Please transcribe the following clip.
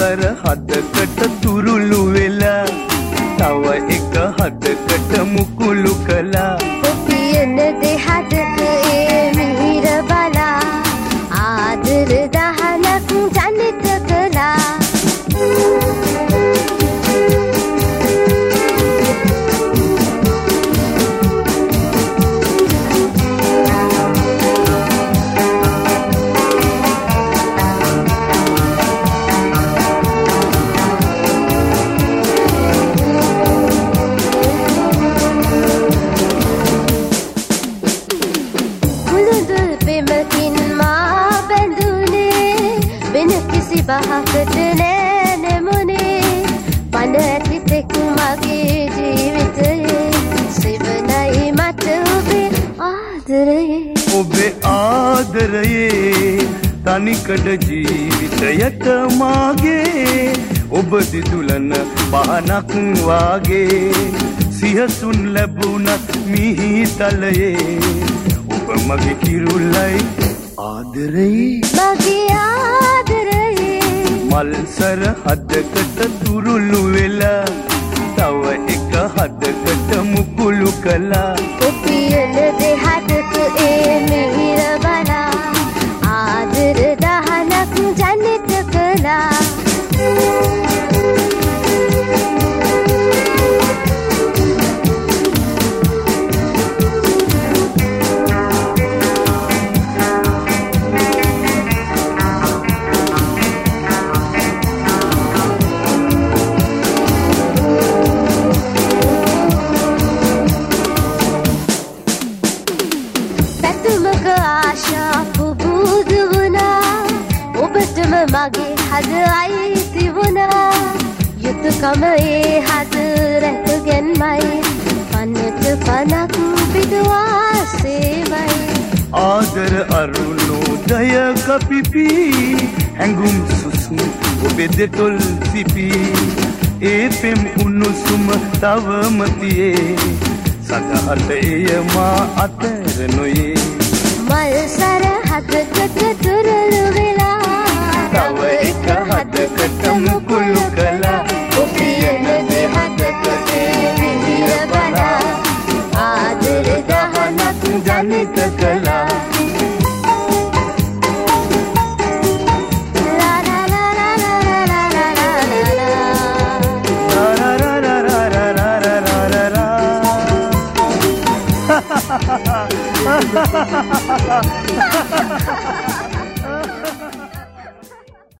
හදකට තුරුළු වෙලා තව එක හදකට මුකුළු කළා ඔපියන දෙහදක ඒ මිහිර බලා ආදර දහනක් ජනිත කළා බහකට නෑ නෙමුනේ පඳ ඇති තෙක් මගේ ජීවිතයේ සිවනයි මට ඔබේ ආදරයේ ඔබේ ආදරයේ තනිකඩ ජීවිතයට මාගේ ඔබ දිදුලන පහනක් වාගේ සිහසුන් ලැබුණත් මිහිතලයේ ඔබ මගේ කිරුල්ලයි ආදරයේ මගේ ආදරයේ මල්සර හදකට තුරුළු වෙලා තව එක හදකට මුකුළු කළා ඔපියන දෙහදක ඒ මිහිර බලා ආදර දහනක් ජනිත කළා මගේ හද අයිති වුණා යුතුකම ඒ හද රැකගෙන්මයි පන්නට පනක් පිටුවා සේවයි ආදර අරුණෝදය කපිපි හැඟුම් සුසුම් ඔබේ දෙතොල් සිපි ඒ පෙම් උණුසුම තවම තියේ සදහට එය මා අතර නොයේ මල් සර හදකට තුරුළු වෙලා තව එක හදකට මුකුළු කළා ඔපියන දෙහදක ඒ මිහිර බලා ආදර දහනක් ජනිත කළා ha ha ha ha